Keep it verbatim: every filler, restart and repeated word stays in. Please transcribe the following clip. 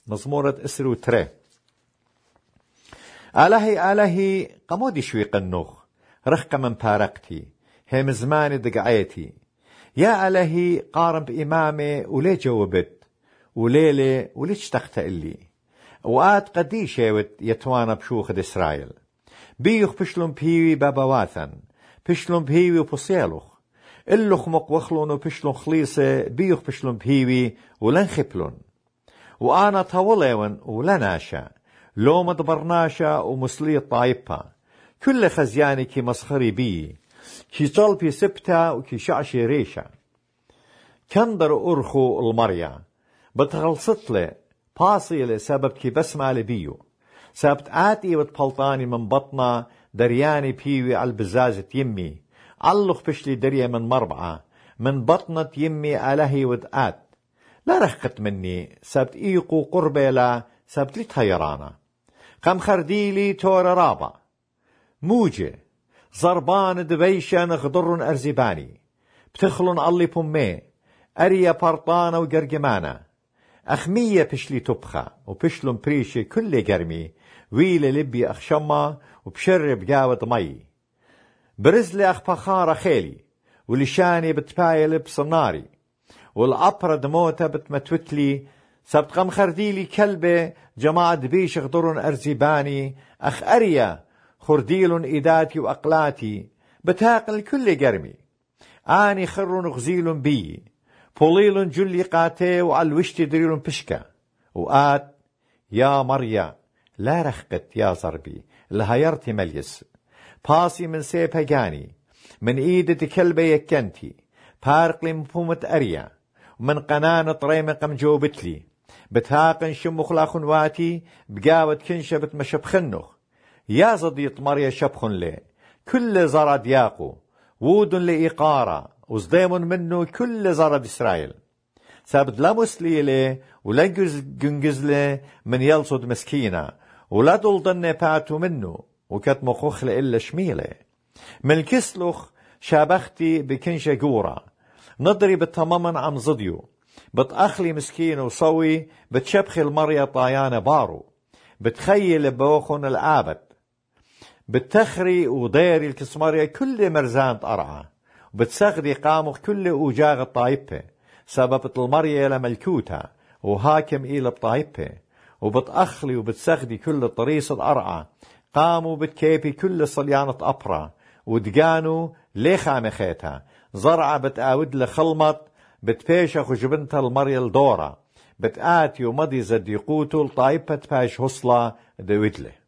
مزمورة اسرو تري. آلهي آلهي قمودي شوي قنوخ رخق من بارقتي هم زمان دقعيتي. يا آلهي قارن بإمامي ولي جاوبت وليلة وليش تختقلي. وآت قدي شاوت يتوانا بشوخ إسرائيل بيخ بشلون بيوي باباواثن بشلون بيوي وبصيالوخ اللوخ مقوخلون وبشلون خليصة بيخ بشلون بيوي ولن خبلون. وأنا طوليون ولناشا لو مدبرناشا ومسلي طايبا كل خزياني كي مسخري بي كي طلبي سبتا وكي شعشي ريشا كندر أرخو المريا بتغلصت لي باصي لسبب كي بسمع لبيو سبت آتي وتبلطاني من بطنا درياني بيوي على البزازة يمي علق بشلي دريا من مربعة من بطنة يمي آلهي ودآت لا رخقت مني سبت إيقو قربي لا سبت لي تهيرانا قم خرديلي تور رابع موجة زربان دبيشان غضرن أرزباني بتخلن علي بمي أريا برطانة وقرقمانة أخمية بشلي تبخة وبشلن بريشي كل قرمي ويلي لبي أخشمة وبشرب قاوة مي برزلي أخ بخارة خيلي ولشاني بتبايل بصناري والأبرد موتة بتمتوتلي سبت قم خرديلي كلبة جماعة بيش غضرن أرزباني أخ أريا خرديل إيداتي وأقلاتي بتاقل كل قرمي آني خرن غزيل بي بوليل جلي قاتي وعلى الوشت دريل بشكا وآت يا مريا لا رخقت يا زربي لهيرتي مليس باسي من سيبها جاني من إيدة كلبة يكنتي بارقلي مفهومة أريا ومن قنانة طريمة قم جوبتلي بتاقن شمخ لاخنواتي بقاوة كنشة بتمشب خنخ يا زديط مريا شبخن لي كل زرد ياقو وود لإقارة وصديم منه كل زرد إسرائيل سابد لا مسليلي ولا جنجزلي من يلصد مسكينة ولا دلضن باتو منه وكت مخوخ إلا شميلي من كسلخ شابختي بكنشة جورة نضري بالتمامن عم زديو بتأخلي مسكين وصوي بتشبخي المريا طايانة بارو بتخيل بوخن الآبد بتخري وضيري الكسماريا كل مرزان أرعى وبتسغدي قامخ كل أوجاغ الطايبة سببت المريا لملكوتها وهاكم إلى الطايبة وبتأخلي وبتسغدي كل طريصة أرعى قاموا بتكيبي كل صليانة أبرا ودقانوا ليخا مخيتها زرعة بتآود لخلمط بتبيشخ وجبنتها المريا الدورة بتآتي ومضي زديقوتو الطايبة تباش هصلة دويدله.